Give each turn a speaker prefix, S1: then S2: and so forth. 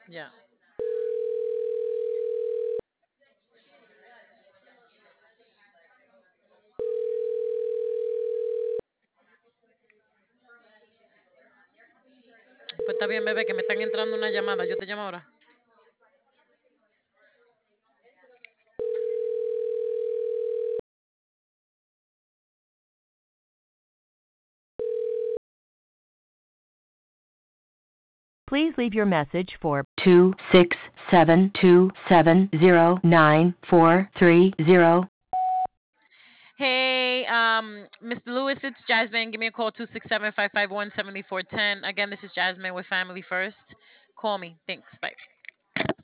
S1: Yeah. Pues está bien, bebé, que me están entrando una llamada. Yo te llamo ahora.
S2: Please leave your message for 267270943.
S1: Hey, Mr. Lewis, it's Jasmine. Give me a call, 267-551-7410. Again, this is Jasmine with Family First. Call me. Thanks. Bye.